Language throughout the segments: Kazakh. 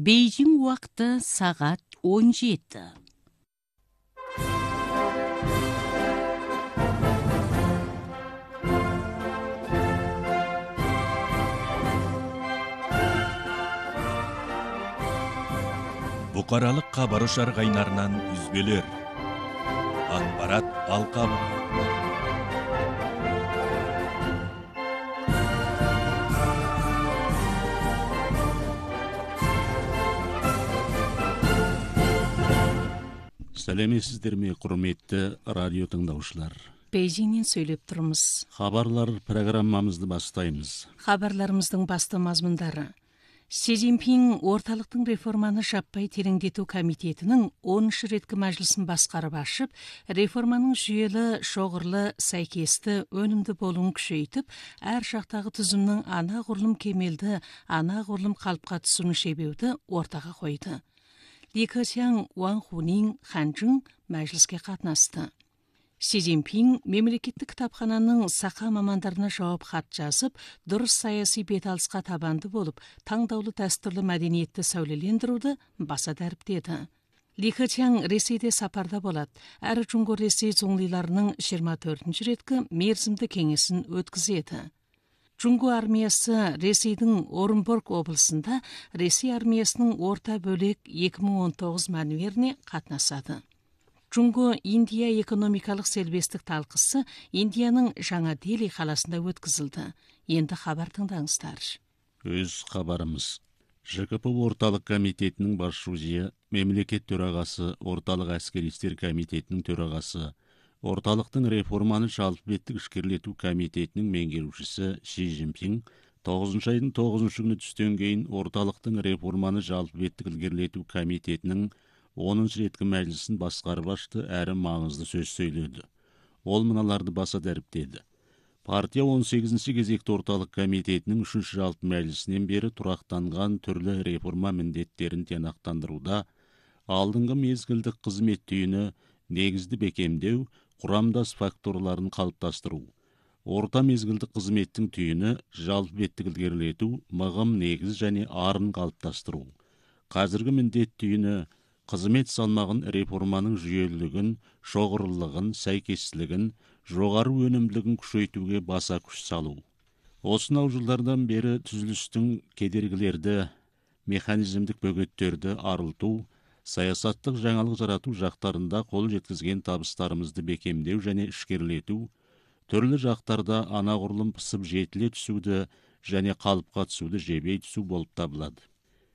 Бейжің уақыты сағат 17. Бұқаралық хабар ошар кайнарынан үзбелер. Ақпарат алқабы. Сәлеметсіздер ме, құрметті радио тыңдаушылар. Бейжіңнен сөйлеп тұрмыз. Хабарлар программамызды бастаймыз. Хабарларымыздың басты мазмұндары. Си Цзиньпин орталықтың реформаны жаппай тереңдету комитетінің 10-шы реткі мәжілісін басқарып ашып, реформаның жүйелі, шоғырлы, сәйкесті, өнімді болуын күшейтіп, әр жақтағы түзімнің анағұрлым кемелді, анағұрлым қалыпқа түсуін шебеуді ортаға қойды. Ли Кечиang, Ван Хунин, Хан Чжун мәжіліске қатынасты. Си Цзиньпин мемлекеттік кітапхананың сақа мамандарына жауап хат жазып, дұрыс саяси беталысқа табанды болып, таңдаулы дәстүрлі мәдениетті сәулелендіруді баса дәріптеді. Ли Кечиang Ресейде сапарда болады, әрі Жұңғо Ресей зоңлиларының 24-ші реткі мерзімді кеңесін өткізеді. Жұңғо армиясы Ресейдің Орынборг облысында Ресей армиясының орта бөлек 2019 мәнуеріне қатынасады. Жұңғо Индия экономикалық селбестік талқысы Индияның Жаңа Дели қаласында өткізілді. Енді хабар тыңдаңыздар. Өз хабарымыз. ЖКП орталық комитетінің басшысы, мемлекет төрағасы, орталық әскери істер комитетінің төрағасы, орталықтың реформаны жалпыбеттік ішкерлету комитетінің меңгерушісі Си Цзиньпин 9 айдың 9 күні түстен кейін орталықтың реформаны жалпыбеттік ілгерілету комитетінің 10-шы реткі мәжілісін басқарып ашты, әрі маңызды сөз сөйледі. Ол мыналарды баса дәріптеді. Партия 18-ші кезекті орталық комитетінің 3-ші жалпы мәжілісінен бері тұрақтанған түрлі реформа міндеттерін тиянақтандыруда, алдыңғы мезгілдік қызмет түйіні негізді бекемдеу, құрамдас факторларын қалыптастыру, орта мезгілдік қызметтің түйіні жалпы беттік ілгерілету, мығым негіз және арын қалыптастыру. Қазіргі міндет түйіні қызмет салмағын реформаның жүйелілігін, шоғырлығын, сәйкестілігін, жоғары өнімділігін күшейтуге баса күш салу. Осынау жылдардан бері түзілістің кедергілерді, механизмдік бөгеттерді арылту, саясаттық жаңалық жарату жақтарында қол жеткізген табыстарымызды бекемдеу және ішкерлету, түрлі жақтарда анағұрлым пысып жетіле түсуді және қалыпқа түсуді жебей түсу болып табылады.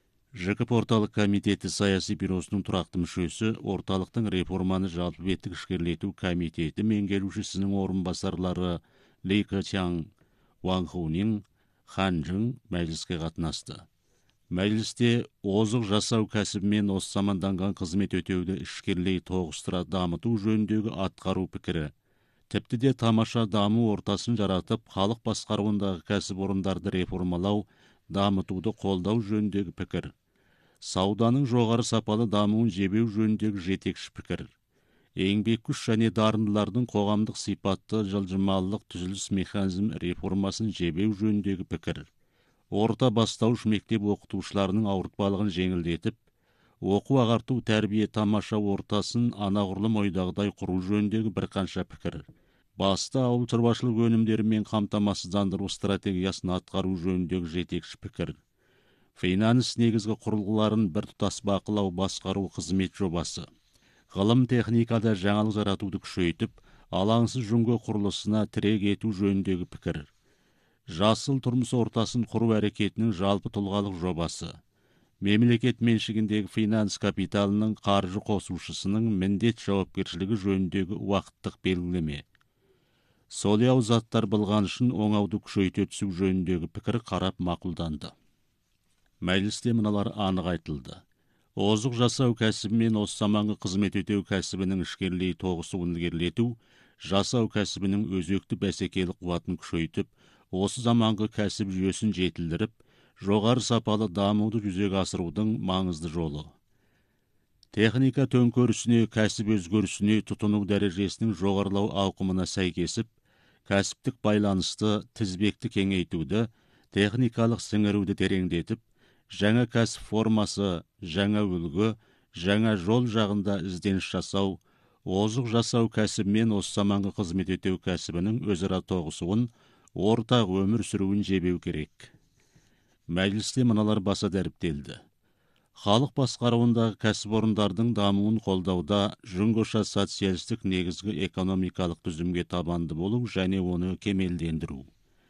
ЖКП орталық комитеті саяси бюросының тұрақты мүшесі, орталықтың реформаны жалпыбеттік ішкерлету комитеті меңгерушісінің орынбасарлары Ли Кечиang, Ван Хунин, Хан Чжун мәжіліске қатынасты. Мәжілісте озық жасау кәсібімен осы заманданған қызмет өтеуді ішкерлей тоғыстыра дамыту жөніндегі атқару пікірі, тіпті де тамаша даму ортасын жаратып, халық басқаруындағы кәсіпорындарды реформалау, дамытуды қолдау жөніндегі пікір, сауданың жоғары сапалы дамуын жебеу жөніндегі жетекші пікір, еңбек күш және дарындылардың қоғамдық сипатты жылжымалылық түзіліс механизм реформасын жебеу жөніндегі пікір, орта бастауыш мектеп оқытушыларының ауыртпалығын жеңілдетіп, оқу ағарту тәрбие тамаша ортасын анағұрлым ойдағыдай құру жөніндегі бірқанша пікір, басты ауыл шаруашылық өнімдерімен қамтамасыздандыру стратегиясын атқару жөніндегі жетекші пікір, финанс негізгі құрылғыларын біртұтас бақылау басқару қызмет жобасы, ғылым техникада жаңалық жаратуды күшейтіп, алаңсыз жүңгі құрылысына тірек ету жөніндегі пікір, жасыл тұрмыс ортасын құру әрекетінің жалпы тұлғалық жобасы, мемлекет меншігіндегі финанс капиталының қаржы қосушысының міндет жауапкершілігі жөніндегі уақыттық белгілеме, солияу заттар былғанышын оңауды күшейте түсу жөніндегі пікір қарап мақұлданды. Мәжілісте мыналар анық айтылды. Озық жасау кәсібімен осы заманғы қызмет өтеу кәсібінің ішкерлей тоғысуын ілгерілету, жасау кәсібінің өзекті бәсекелік қуатын күшейтіп, осы заманғы кәсіп жүйесін жетілдіріп, жоғары сапалы дамуды жүзеге асырудың маңызды жолы. Техника төңкерісіне, кәсіп өзгерісіне тұтыну дәрежесінің жоғарылау ауқымына сәйкесіп, кәсіптік байланысты, тізбекті кеңейтуді, техникалық сіңіруді тереңдетіп, жаңа кәсіп формасы, жаңа үлгі, жаңа жол жағында ізденіс жасау, озық жасау кәсібімен осы заманғы қызмет ету кәсібінің өзара тоғысуын, ортақ өмір сүруін жебеу керек. Мәжілісте мыналар баса дәріптелді. Халық басқаруындағы кәсіпорындардың дамуын қолдауда жүңгоша социалистік негізгі экономикалық түзімге табанды болу және оны кемелдендіру.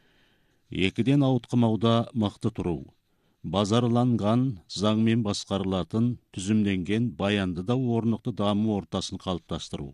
Екіден ауытқымауда мықты тұру. Базарланған, заңмен басқарылатын, түзімденген, баянды да орнықты даму ортасын қалыптастыру.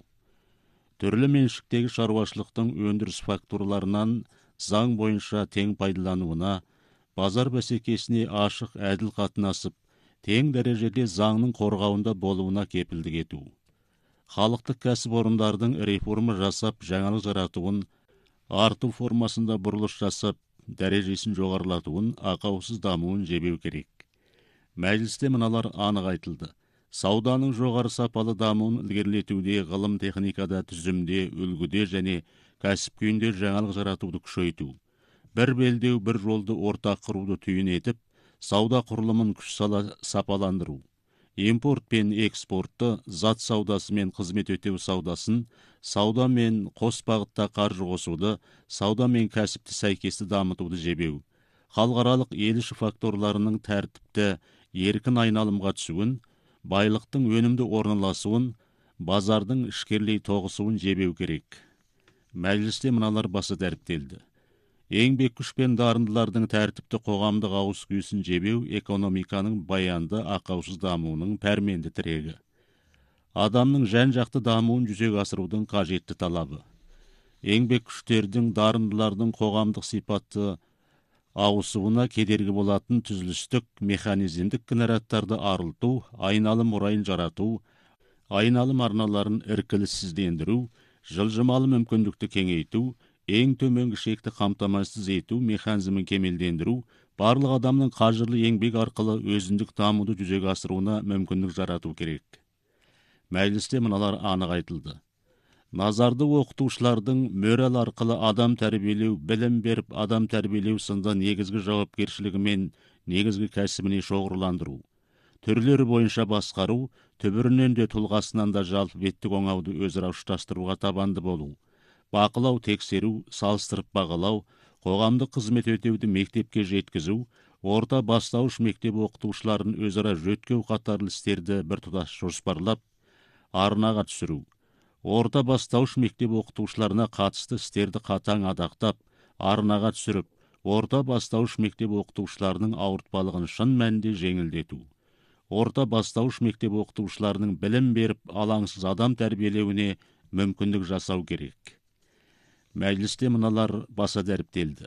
Түрлі меншіктегі шаруашылықтың өндіріс фактурларынан заң бойынша тең пайдалануына, базар бәсекесіне ашық әділ қатынасып, тең дәрежеде заңның қорғауында болуына кепілдік ету. Халықтық кәсіпорындардың реформа жасап, жаңалық жаратуын, арту формасында бұрылыш жасап, дәрежесін жоғарылатуын, ақаусыз дамуын жебеу керек. Мәжілісте мыналар анық айтылды. Сауданың жоғары сапалы дамуын ілгерілетуде, ғылым техникада, түзімде, үлгіде және кәсіп күйінде жаңалық жаратуды күшейту. Бір белдеу, бір жолды ортақ құруды түйін етіп, сауда құрылымын күш сала сапаландыру. Импорт пен экспортты, зат саудасы мен қызмет өтеу саудасын, сауда мен қос бағытта қаржы қосуды, сауда мен кәсіпті сәйкесті дамытуды жебеу. Халықаралық еліші факторларының тәртіпті, еркін айналымға түсуін, байлықтың өнімді орналасуын, базардың ішкерлей тоғысуын жебеу керек. Мәжілісте мыналар баса дәріптелді. Еңбек күш пен дарындылардың тәртіпті қоғамдық ауыз күйісін жебеу экономиканың баянды, ақаусыз дамуының пәрменді тірегі. Адамның жан-жақты дамуын жүзеге асырудың қажетті талабы. Еңбек күштердің, дарындылардың қоғамдық сипатты ауысуына кедергі болатын түзілістік, механизмдік кінәраттарды арылту, айналым орайын жарату, айналым арналарын іркіліссіздендіру, жылжымалы мүмкіндікті кеңейту, ең төменгі шекті қамтамасыз ету механизмін кемелдендіру, барлық адамның қажырлы еңбек арқылы өзіндік дамуды жүзеге асыруына мүмкіндік жарату керек. Мәжілісте мыналар анық айтылды. Назарды оқытушылардың мөрел арқылы адам тәрбиелеу, білім беріп адам тәрбиелеу сынды негізгі жауапкершілігі мен негізгі кәсібіне шоғырландыру. Түрлері бойынша басқару, түбірінен де тұлғасынан да жалпы беттік оңауды өзара ұштастыруға табанды болу. Бақылау, тексеру, салыстырып бағалау, қоғамдық қызмет өтеуді мектепке жеткізу, орта бастауыш мектеп оқытушыларын өзара жөткеу қатарлы істерді біртұтас жоспарлап, арнаға түсіру. Орта бастауыш мектеп оқытушыларына қатысты істерді қатаң адақтап, арнаға түсіріп, орта бастауыш мектеп оқытушыларының ауыртпалығын шын мәнінде жеңілдету. Орта бастауыш мектеп оқытушыларының білім беріп, алаңсыз адам тәрбиелеуіне мүмкіндік жасау керек. Мәжілісте мыналар баса дәріптелді.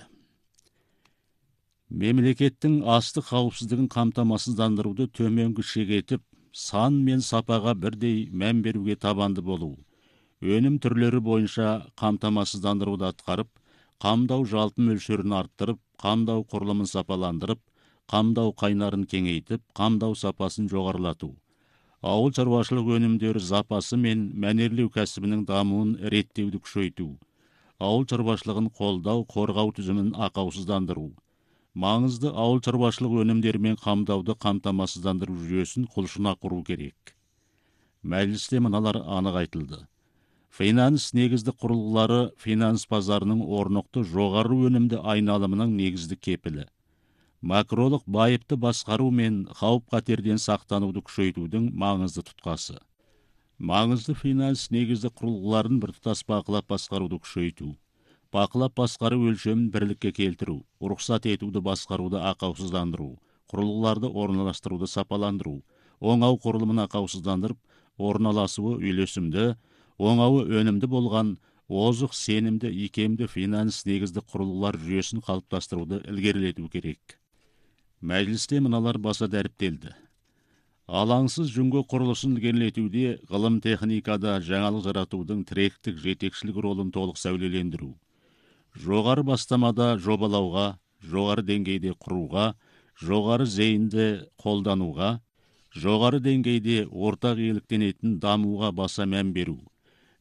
Мемлекеттің астық қауіпсіздігін қамтамасыздандыруды төменгі шегетіп, сан мен сапаға бірдей мән беруге табанды болу. Өнім түрлері бойынша қамтамасыздандыруды атқарып, қамдау жалпы мөлшерін арттырып, қамдау құрылымын сапаландырып, қамдау қайнарын кеңейтіп, қамдау сапасын жоғарылату. Ауыл шаруашылық өнімдері запасы мен мәнерлеу кәсібінің дамуын реттеуді күшейту. Ауыл шаруашылығын қолдау, қорғау түзімін ақаусыздандыру. Маңызды ауыл шаруашылық өнімдерімен қамдауды қамтамасыздандыру жүйесін құлшына құру керек. Мәжілісте мыналар анық айтылды. Финанс негізді құрылғылары финанс базарының орнықты жоғары өнімді айналымының негізді кепілі. Макролық байыпты басқару мен қауіп қатерден сақтануды күшейтудің маңызды тұтқасы. Маңызды финанс негізді құрылғыларын біртұтас бақылап басқаруды күшейту. Бақылап басқару өлшемін бірлікке келтіру, рұқсат етуді басқаруды ақаусыздандыру, құрылғыларды орналастыруды сапаландыру, оңау құрылымын ақаусыздандырып, орналасуы үйлесімді, оңауы өнімді болған, озық сенімді, икемді финанс негізді құрылғылар жүйесін қалыптастыруды ілгерілету керек. Мәжілісте мыналар баса дәріптелді. Алаңсыз жүңгі құрылысын ілгерілетуде ғылым техникада жаңалық жаратудың тіректік жетекшілік ролын толық сәулелендіру. Жоғары бастамада жобалауға, жоғары деңгейде құруға, жоғары зейінді қолдануға, жоғары деңгейде ортақ иеліктенетін дамуға баса мән беру.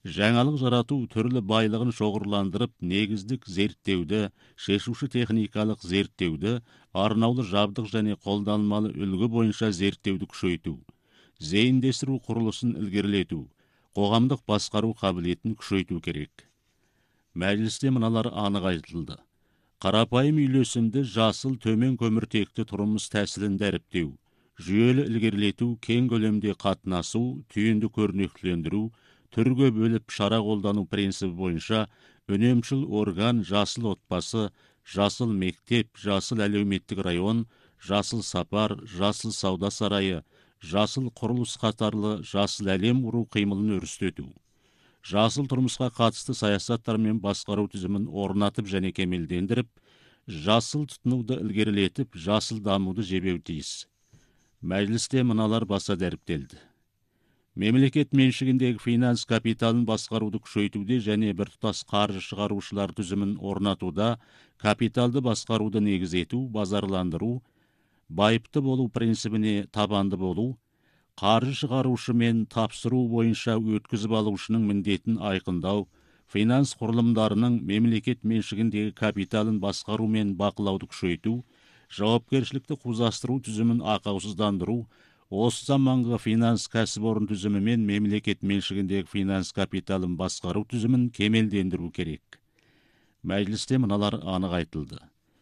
жаңалық жарату түрлі байлығын шоғырландырып, негіздік зерттеуді, шешуші техникалық зерттеуді, арнаулы жабдық және қолданылмалы үлгі бойынша зерттеуді күшейту, зейіндестіру құрылысын ілгерілету, қоғамдық басқару қабілетін күшейту керек. Мәжілісте мыналар анық айтылды. Қарапайым үйлесімді жасыл төмен көміртекті тұрмыс тәсілін дәріптеу, жүйелі ілгерілету, кең көлемде қатынасу, түйінді көрнектілендіру, түрге бөліп шара қолдану принципі бойынша үнемшіл орган, жасыл отбасы, жасыл мектеп, жасыл әлеуметтік район, жасыл сапар, жасыл сауда сарайы, жасыл құрылыс қатарлы жасыл әлем құру қимылын өрістету. Жасыл тұрмысқа қатысты саясаттар мен басқару тізімін орнатып және кемелдендіріп, жасыл тұтынуды ілгерілетіп, жасыл дамуды жебеу тиіс. Мәжілісте мыналар баса дәріптелді. Мемлекет меншігіндегі финанс капиталын басқаруды күшейтуде және біртұтас қаржы шығарушылар тізімін орнатуда капиталды басқаруды негіз ету, базарландыру, байыпты болу принципіне табанды болу, қаржы шығарушы мен тапсыру бойынша өткізіп алушының міндетін айқындау, финанс құрылымдарының мемлекет меншігіндегі капиталын басқару мен бақылауды күшейту, жауапкершілікті қузастыру тізімін ақаусыздандыру, осы заманғы финанс кәсіпорын тізімі мен мемлекет меншігіндегі финанс капиталын басқару тізімін кемелдендіру керек. Мәжілісте мыналар анық айтылды.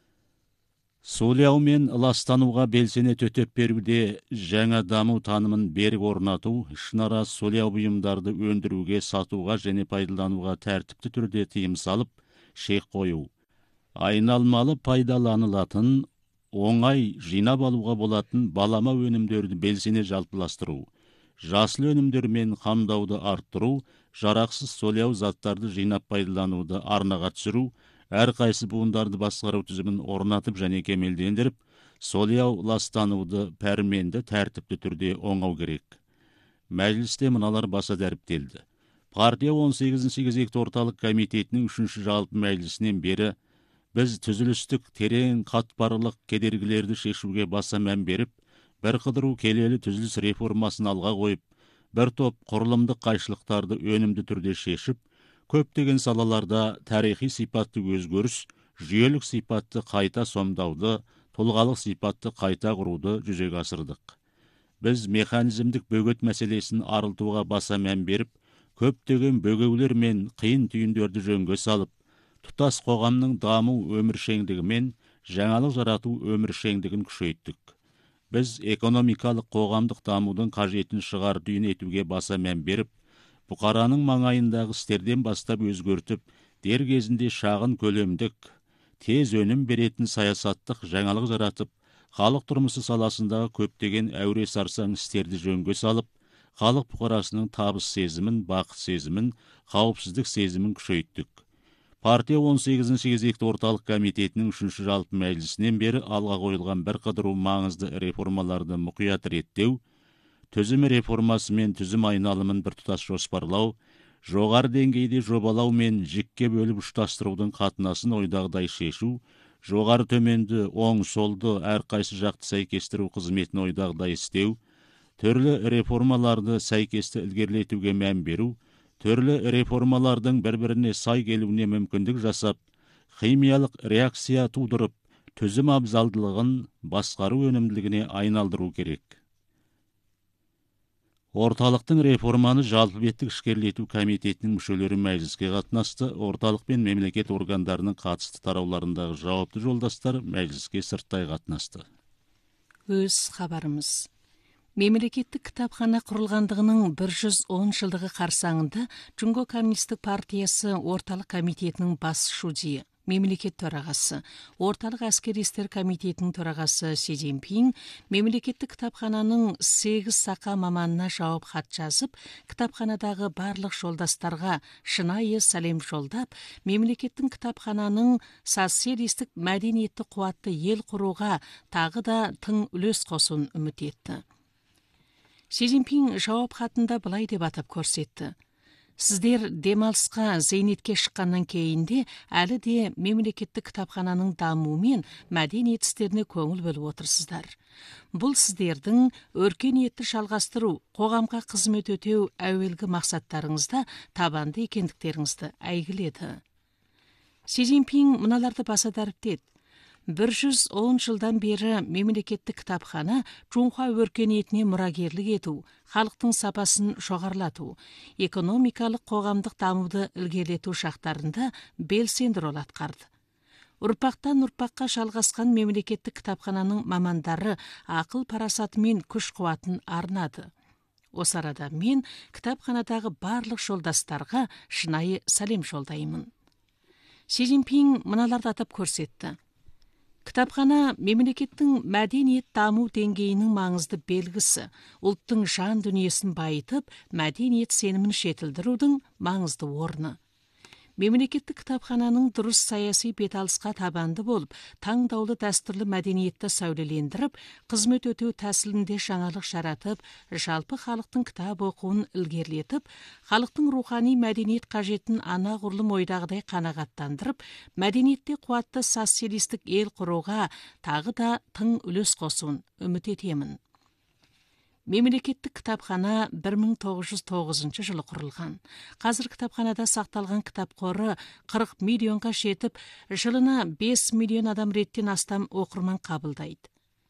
Сөйлеу мен ластануға белсене төтеп беруде жаңа даму танымын берік орнату, ішінара сөйлеу бұйымдарды өндіруге, сатуға және пайдалануға тәртіпті түрде тыйым салып, шек қою. Айналмалы пайдаланылатын, оңай жинап алуға болатын балама өнімдерді белсене жалпыластыру, жасыл өнімдермен қамдауды арттыру, жарақсыз сөйлеу заттарды жинап пайдалануды арнаға түсіру, әрқайсы буындарды басқару тізімін орнатып және кемелдендіріп, сөйлеу ластануды пәрменді тәртіпті түрде оңау керек. Мәжілісте мыналар баса дәріптелді. Партия 18-ші кезекті орталық комитетінің 3-ші жалпы мәжілісінен бері біз түзілістік терең қатпарлық кедергілерді шешуге баса мән беріп, бір қыдыру келелі түзіліс реформасын алға қойып, бір топ құрылымдық қайшылықтарды өнімді түрде шешіп, көптеген салаларда тарихи сипатты өзгеріс, жүйелік сипатты қайта сомдауды, тұлғалық сипатты қайта құруды жүзеге асырдық. Біз механизмдік бөгет мәселесін арылтуға баса мән беріп, көптеген бөгеулер мен қиын түйіндерді жөнге салып, тұтас қоғамның даму өміршеңдігі мен жаңалық жарату өміршеңдігін күшейттік. Біз экономикалық қоғамдық дамудың қажетін шығар түйін етуге баса мән беріп, бұқараның маңайындағы істерден бастап өзгертіп, дер кезінде шағын көлемдік, тез өнім беретін саясаттық жаңалық жаратып, халық тұрмысы саласындағы көптеген әуре сарсаң істерді жөнге салып, халық бұқарасының табыс сезімін, бақыт сезімін, қауіпсіздік сезімін күшейттік. Партия 18-ші кезекті орталық комитетінің 3-ші жалпы мәжілісінен бері алға қойылған бір қыдыру маңызды реформаларды мұқият реттеу, түзім реформасы мен түзім айналымын біртұтас жоспарлау, жоғары деңгейде жобалау мен жікке бөліп ұштастырудың қатынасын ойдағыдай шешу, жоғары төменді, оң солды әрқайсы жақты сәйкестіру қызметін ойдағыдай істеу, түрлі реформаларды сәйкесті ілгерілетуге мән беру, түрлі реформалардың бір-біріне сай келуіне мүмкіндік жасап, химиялық реакция тудырып, түзім абзалдылығын басқару өнімділігіне айналдыру керек. Орталықтың реформаны жалпы беттік ішкерлету комитетінің мүшелері мәжіліске қатынасты, орталық пен мемлекет органдарының қатысты тарауларындағы жауапты жолдастар мәжіліске сырттай қатынасты. Өз хабарымыз. Мемлекеттік кітапхана құрылғандығының 110 жылдығы қарсаңында Джунго Коммунистік партиясы орталық комитетінің бас шудзиі, мемлекет төрағасы, орталық әскери істер комитетінің төрағасы Си Цзиньпин мемлекеттік кітапхананың 8 сақа маманына жауап хат жазып, кітапханадағы барлық жолдастарға шынайы сәлем жолдап, мемлекеттің кітапхананың социалистік мәдениетті қуатты ел құруға тағы да тың үлес қосуын үміт етті. Си Цзиньпин жауап хатында былай деп атап көрсетті. Сіздер демалысқа зейнетке шыққаннан кейінде әлі де мемлекеттік кітапхананың дамуы мен мәдениет істеріне көңіл бөліп отырсыздар. Бұл сіздердің өркениетті жалғастыру, қоғамға қызмет өтеу әуелгі мақсаттарыңызда табанды екендіктеріңізді әйгіледі. Си Цзиньпин мыналарды баса дәріптеді. 110 жылдан бері мемлекеттік кітапхана Чунхуа өркениетіне мұрагерлік ету, халықтың сапасын жоғарылату, экономикалық қоғамдық дамуды ілгерілету шақтарында белсенді рөл атқарды. Ұрпақтан ұрпаққа жалғасқан мемлекеттік кітапхананың мамандары ақыл парасаты мен күш қуатын арнады. Осы арада мен кітапханадағы барлық жолдастарға шынайы сәлем жолдаймын. Си Цзиньпин мыналарды атап көрсетті. Кітапхана мемлекеттің мәдениет даму деңгейінің маңызды белгісі, ұлттың жан дүниесін байытып, мәдениет сенімін жетілдірудің маңызды орны. Мемлекеттік кітапхананың дұрыс саяси беталысқа табанды болып, таңдаулы дәстүрлі мәдениетті сәулелендіріп, қызмет өтеу тәсілінде жаңалық жаратып, жалпы халықтың кітап оқуын ілгерілетіп, халықтың рухани мәдениет қажетін анағұрлым ойдағыдай қанағаттандырып, мәдениетте қуатты социалистік ел құруға тағы да тың үлес қосуын үміт етемін. Мемлекеттік кітапхана 1909 жылы құрылған. Қазір кітапханада сақталған кітап қоры 40 миллионға жетіп, жылына 5 миллион адам реттен астам оқырман қабылдайды.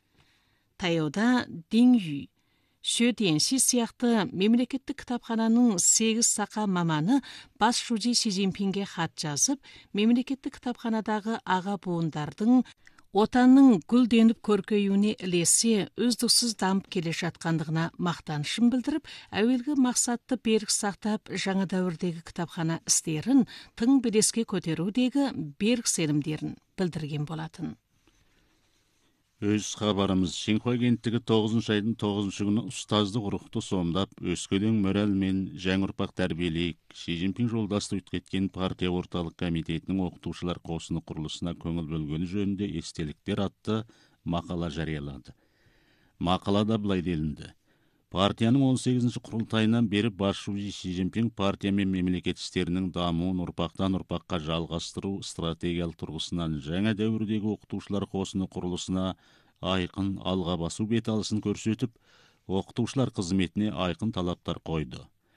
Таяуда Дин Ю, Шө Денши сияқты мемлекеттік кітапхананың 8 сақа маманы бас шуджи Си Цзиньпинге хат жазып, мемлекеттік кітапханадағы аға буындардың отанның гүлденіп көркеюіне ілесе үздіксіз дамып келе жатқандығына мақтанышын білдіріп, әуелгі мақсатты берік сақтап, жаңа дәуірдегі кітапхана істерін тың белеске көтерудегі берік сенімдерін білдірген болатын. Өз хабарымыз Шинхуа кенттігі 9 айдың 9 күні ұстаздық рухты сомдап, өскелең мораль мен жаңа ұрпақ тәрбиелейік, Си Цзиньпин жолдасты өткеткен партия орталық комитетінің оқытушылар қосыны құрылысына көңіл бөлгені жөнінде естеліктер атты мақала жариялады. Мақалада былай делінді. Партияның 18-ші құрылтайынан бері бас шуджи Си Цзиньпин партия мен мемлекет істерінің дамуын ұрпақтан ұрпаққа жалғастыру стратегиялық тұрғысынан жаңа дәуірдегі оқытушылар қосыны құрылысына айқын алға басу беталысын көрсетіп, оқытушылар қызметіне айқын талаптар қойды.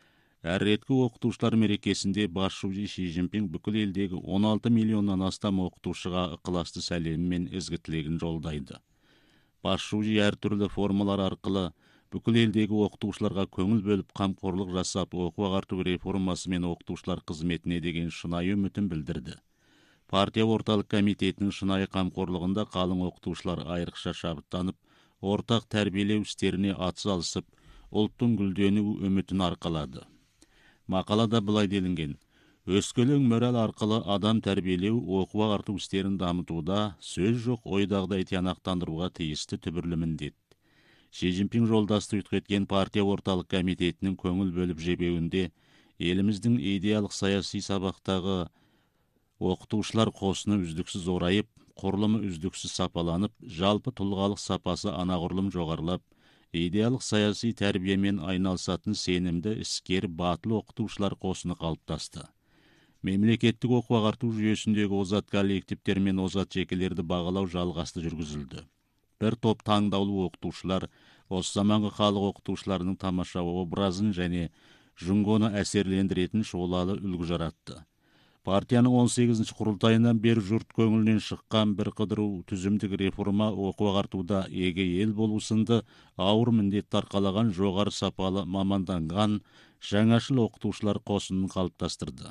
Әр реткі оқытушылар мерекесінде бас шуджи Си Цзиньпин бүкіл елдегі 16 миллионнан астам оқытушыға ықыласты сәлемі мен ізгі тілегін жолдайды. Бас шуджи әртүрлі формалар арқылы бүкіл елдегі оқытушыларға көңіл бөліп, қамқорлық жасап, оқу ағарту реформасы мен оқытушылар қызметіне деген шынайы үмітін білдірді. Партия орталық комитетінің шынайы қамқорлығында қалың оқытушылар айрықша шабыттанып, ортақ тәрбиелеу істеріне атсалысып, ұлттың гүлдену үмітін арқалады. Мақалада былай делінген. Өскелең мораль арқылы адам тәрбиелеу, оқу ағарту істерін дамытуда сөз жоқ, ойдағыдай тиянақтандыруға тиісті түбірлі міндет. Си Цзиньпин жолдасты өткеткен партия орталық комитетінің көңіл бөліп жебеуінде еліміздің идеялық саяси сабақтағы оқытушылар қосыны үздіксіз орайып, құрылымы үздіксіз сапаланып, жалпы тұлғалық сапасы анағұрлым жоғарылап, идеялық саяси тәрбиемен айналысатын сенімді іскер батыл оқытушылар қосыны қалыптасты. Мемлекеттік оқу ағарту жүйесіндегі озат коллективтер мен озат жекелерді бағалау жалғасты жүргізілді. Бір топ таңдаулы оқытушылар осы заманғы халық оқытушыларының тамаша образын және жұңғоны әсерлендіретін шолалы үлгі жаратты. Партияның 18-ші құрылтайынан бері жұрт көңілінен шыққан бір қыдыру түзімдік реформа оқу ағартуда еге ел болу сынды ауыр міндет арқалаған жоғары сапалы маманданған жаңашыл оқытушылар қосынын қалыптастырды.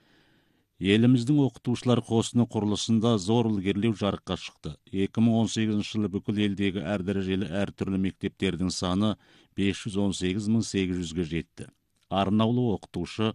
Еліміздің оқытушылар қосыны құрылысында зор ілгерілеу жарыққа шықты. 2018 жылы бүкіл елдегі әр дәрежелі әртүрлі мектептердің саны 518.800-ге жетті. Арнаулы оқытушы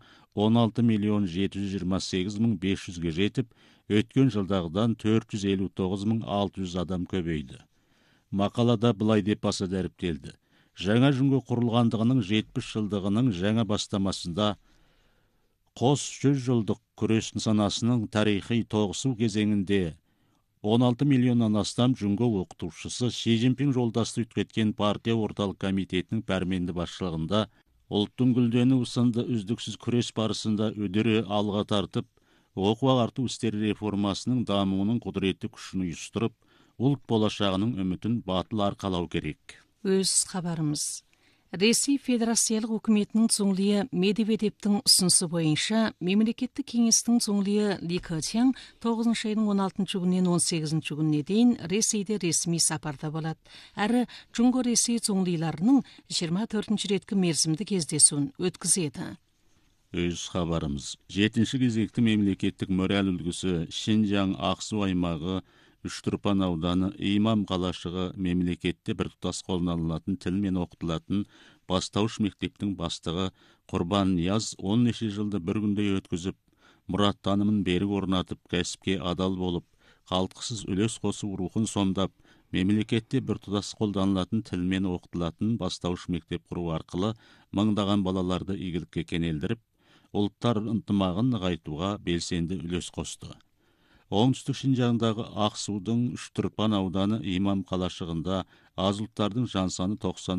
16.728.500-ге жетіп, өткен жылдағыдан 459.600 адам көбейді. Мақалада былай деп баса дәріптелді. Жаңа жүнге құрылғандығының 70 жылдығының жаңа бастамасында қос 100 жылдық күрес нысанасының тарихи тоғысу кезеңінде 16 миллионнан астам жүнге оқытушысы Си Цзиньпин жолдасты өткеткен партия орталық комитетінің пәрменді басшылығында Ұлттың гүлденуі сынды үздіксіз күрес барысында үдере алға тартып, оқу-ағарту істері реформасының дамуының құдіретті күшін ұйыстырып, ұлт болашағының үмітін батыл арқалау керек. Өз хабарымыз. Ресей Федерациялық үкіметінің цуңлиы Медведевтің ұсынысы бойынша мемлекеттік кеңестің цуңлиы Ли Кечян 9 айдың 16 күннен 18 күніне дейін Ресейде ресми сапарда болады. Әрі Жұңго Ресей цуңлиларының 24 реткі мерзімді кездесуін өткізеді. Өз хабарымыз. 7-ші кезекті мемлекеттік мораль үлгісі Шинжаң Ақсу аймағы Үштұрпан ауданы Имам қалашығы мемлекетте біртұтас қолданылатын тілмен оқытылатын бастауыш мектептің бастығы Құрбан Нияз 10 жылды бір күнде өткізіп, мұраттанымын берік орнатып, кәсіпке адал болып, қалтқысыз үлес қосу рухын сомдап, мемлекетте біртұтас қолданылатын тілмен оқытылатын бастауыш мектеп құру арқылы мыңдаған балаларды игілікке кенелдіріп, ұлттар ынтымағын нығайтуға белсенді үлес қосты. Оңтүстік Шинжаңдағы Ақсудың Үштұрпан ауданы Имам қалашығында аз ұлттардың жан саны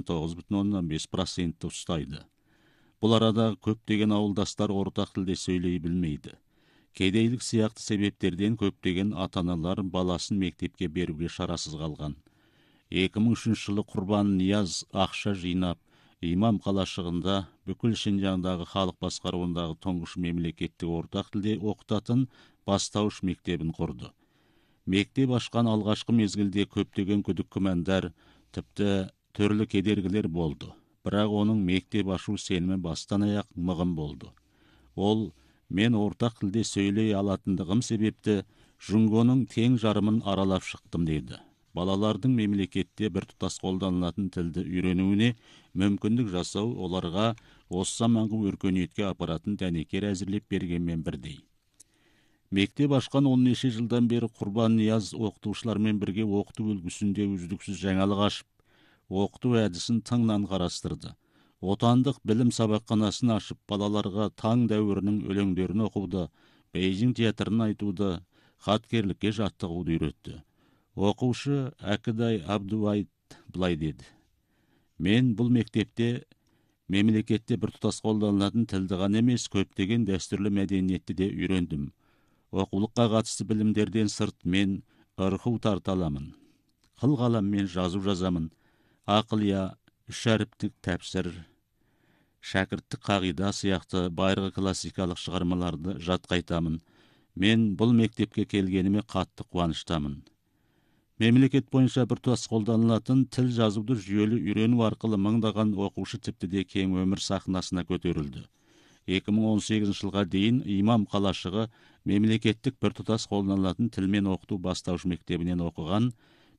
99,5% ұстайды. Бұл арада көптеген ауылдастар ортақ тілде сөйлей білмейді. Кедейлік сияқты себептерден көптеген ата-аналар баласын мектепке беруге шарасыз қалған. 2003 жылы Құрбан Нияз ақша жинап, Имам қалашығында бүкіл Шинжаңдағы халық басқаруындағы тұңғыш мемлекеттік ортақ тілде оқытатын бастауыш мектебін құрды. Мектеп ашқан алғашқы мезгілде көптеген күдік күмәндар, тіпті түрлі кедергілер болды. Бірақ оның мектеп ашу сенімі бастан аяқ мығым болды. Ол, мен ортақ тілде сөйлей алатындығым себепті Жұңгоның тең жарымын аралап шықтым дейді. Балалардың мемлекетте біртұтас қолданылатын тілді үйренуіне мүмкіндік жасау оларға осы заманғы өркениетке апаратын дәнекер әзірлеп бергенмен бірдей. Мектеп ашқан 10 жылдан бері Құрбан Нияз оқытушылармен бірге оқыту үлгісінде үздіксіз жаңалық ашып, оқыту әдісін тыңнан қарастырды. Отандық білім сабақханасын ашып, балаларға таң дәуірінің өлеңдерін оқуды, Бейжің театрын айтуды, хаткерлікке жаттығуды үйретті. Оқушы Әкідай Абдуайт былай деді: мен бұл мектепте мемлекетте біртұтас қолданылатын тілді ғана емес, көптеген дәстүрлі мәдениетті де үйрендім. Оқулыққа қатысты білімдерден сырт мен ырху тарта аламын. Қыл қаламмен жазу жазамын. Ақылия, үш әріптік тәпсір, шәкірттік қағида сияқты байырғы классикалық шығармаларды жатқайтамын. Мен бұл мектепке келгеніме қатты қуаныштамын. Мемлекет бойынша біртұтас қолданылатын тіл жазуды жүйелі үйрену арқылы мыңдаған оқушы тіпті де кең өмір сахнасына көтерілді. 2018 жылға дейін Имам қалашығы мемлекеттік біртұтас қолданылатын тілмен оқыту бастауыш мектебінен оқыған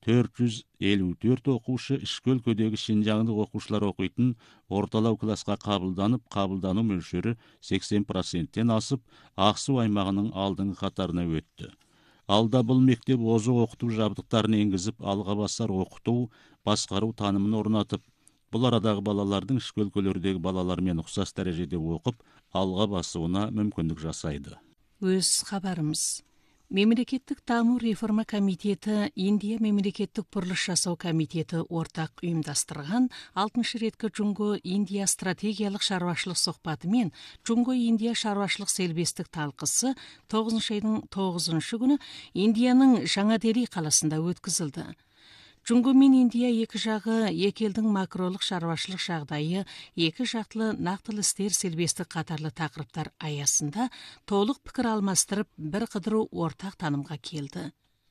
454 оқушы ішкі өлкедегі Шинжаңдық оқушылар оқитын орталау классқа қабылданып, қабылдану мөлшері 80%-тен асып, Ақсу аймағының алдыңғы қатарына өтті. Алда бұл мектеп озық оқыту жабдықтарын енгізіп, алға басар оқыту, басқару танымын орнатып, бұл арадағы балалардың ішкі өлкелердегі балалармен ұқсас дәрежеде оқып, алға басуына мүмкіндік жасайды. Өз хабарымыз. Мемлекеттік даму реформа комитеті, Индия мемлекеттік құрылыс жасау комитеті ортақ ұйымдастырған 6 реткі Жұңго-Индия стратегиялық шаруашылық соқпаты мен Жұңго-Индия шаруашылық селбестік талқысы 9 айдың 9 күні Индияның Жаңа Дели қаласында өткізілді. Жұңго мен Индия екі жағы екі елдің макролық шаруашылық жағдайы, екі жақтылы нақтылы істер селбестік қатарлы тақырыптар аясында толық пікір алмастырып, бір қыдыру ортақ танымға келді.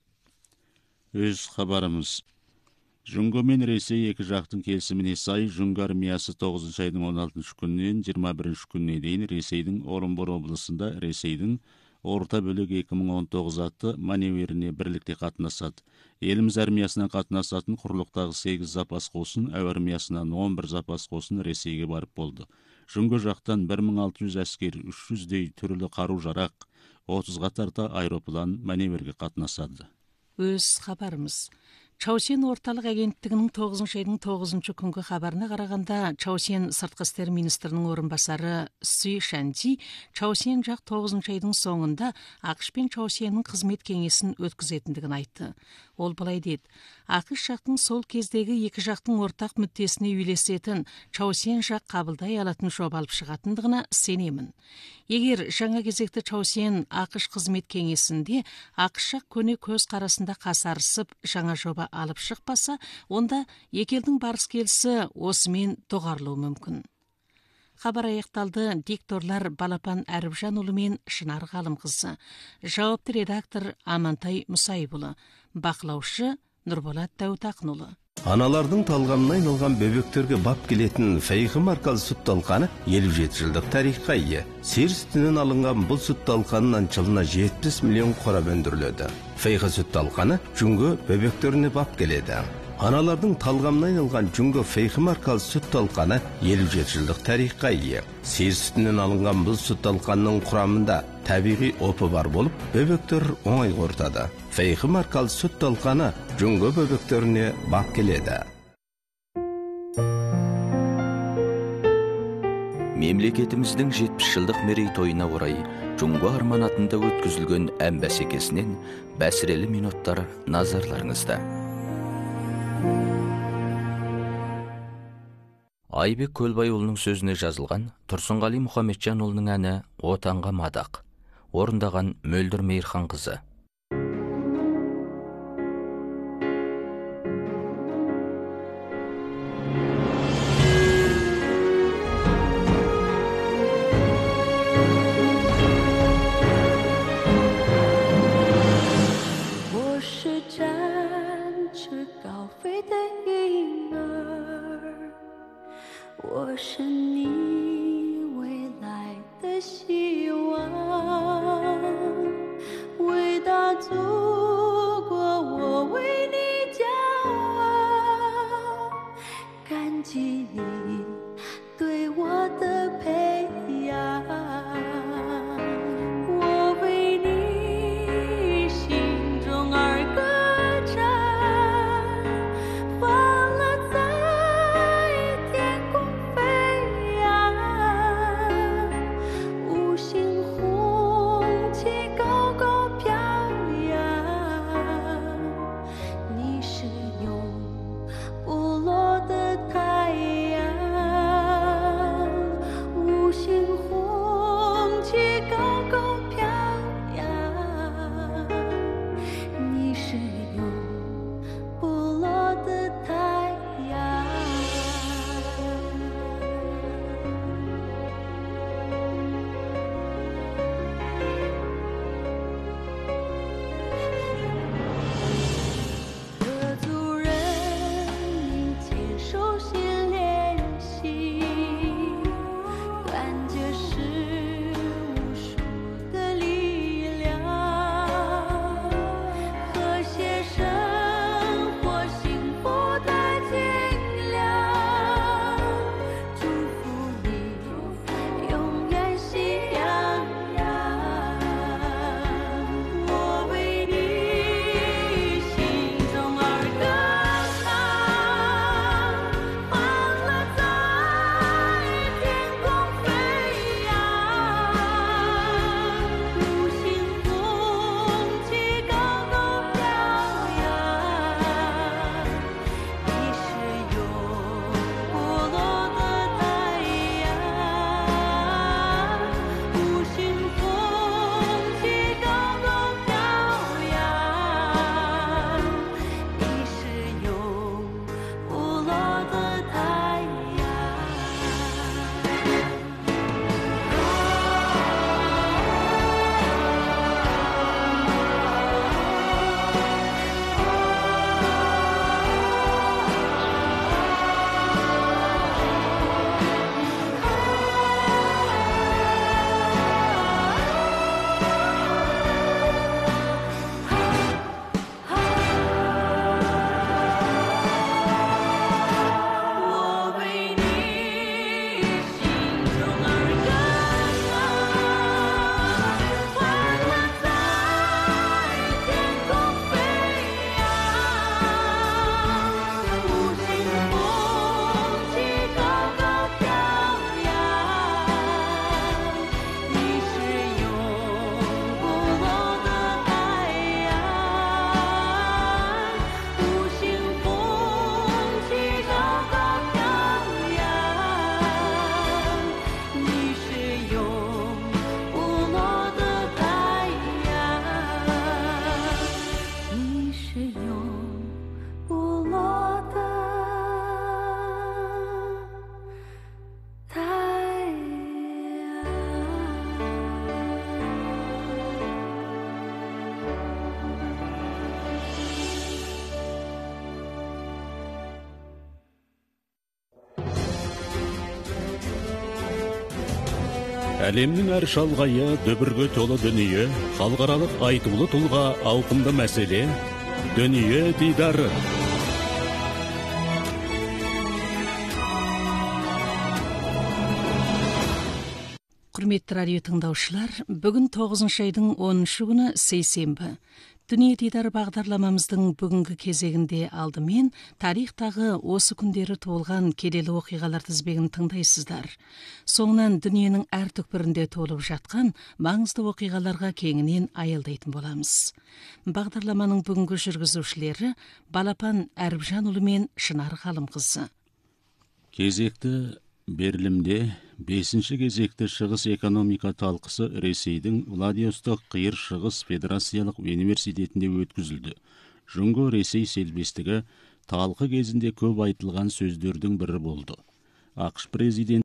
Өз хабарымыз. Жұңго мен Ресей екі жақтың келісіміне сай, Жұңго армиясы 9 айдың 16 күнінен 21 күніне дейін Ресейдің Орынбор облысында Ресейдің орта бөлік 2019 атты маневріне бірлікте қатынасады. Еліміз армиясынан қатынасатын құрлықтағы 8 запас қосын, әуе армиясынан 11 запас қосын Ресейге барып болды. Жұңго жақтан 1600 әскер, 300-дей түрлі қару жарақ, 30-ға тарта аэроплан маневрге қатынасады. Өз хабарымыз. Чаусен орталық агенттігінің 9 айдың 9 күнгі хабарына қарағанда, Чаусен сыртқы істер министрінің орынбасары Сүй Шанди, Чаусен жақ 9 айдың соңында ақш пен Чаусеннің қызмет кеңесін өткізетіндігін айтты. Ол былай деді: ақш жақтың сол кездегі екі жақтың ортақ мүддесіне үйлесетін Чаусен жақ қабылдай алатын жоба алып шығатындығына сенемін. Егер жаңа кезекті Чаусен ақш қызмет кеңесінде ақш жақ көне көз қарасында қасарысып жаңа жоба алып шықпаса, онда екі елдің барыс келісі осымен доғарылуы мүмкін. Хабар аяқталды. Дикторлар Балапан Әріпжанұлы мен Шынар Ғалымқызы. Жауапты редактор Амантай Мұсайбұлы. Бақылаушы Нұрболат Дәутақынұлы. Аналардың талғамына айналған бөбектерге бап келетін Фейхи маркалы сүт талқаны 57 жылдық тарихқа ие. Сиыр сүтінен алынған бұл сүт талқанынан жылына 70 миллион қорап өндіріледі. Фейхи сүт талқаны жүнгі бөбектеріне бап келеді. Аналардың талғамына айналған жүнгі Фейхи маркалы сүт талқаны 57 жылдық тарихқа ие. Сиыр сүтінен алынған бұл сүт талқанының құрамында табиғи опы бар болып, бөбектер оңай қорытады. Фейхи маркалы сүт талқаны жүнгі бөбектеріне бап келеді. Мемлекетіміздің 70 жылдық мерейтойына орай Жүнгі Арман атында өткізілген ән бәсекесінен бәсірелі минуттар назарларыңызда. Айбек Көлбайұлының сөзіне жазылған Тұрсынғали Мұхамеджанұлының әні «Отанға мадақ». Орындаған Мөлдір Мейірхан қызы. Әлемнің әр шалғайы дүбірге толы дүние, халықаралық айтулы тұлға ауқымды мәселе, дүние дидары. Құрметті радио тыңдаушылар, бүгін 9 айдың 10 күні сейсенбі. Дүние дидары бағдарламамыздың бүгінгі кезегінде алдымен тарихтағы осы күндері туылған келелі оқиғалар тізбегін тыңдайсыздар. Соңынан дүниенің әр түкпірінде толып жатқан маңызды оқиғаларға кеңінен аялдайтын боламыз. Бағдарламаның бүгінгі жүргізушілері Балапан Әріпжанұлы мен Шынар Ғалымқызы. Кезекті берілімде 5-ші кезекті шығыс экономика талқысы Ресейдің Владивосток қиыр шығыс федерациялық университетінде өткізілді. Жұңго Ресей селбестігі талқы кезінде көп айтылған сөздердің бірі болды. ақш президенті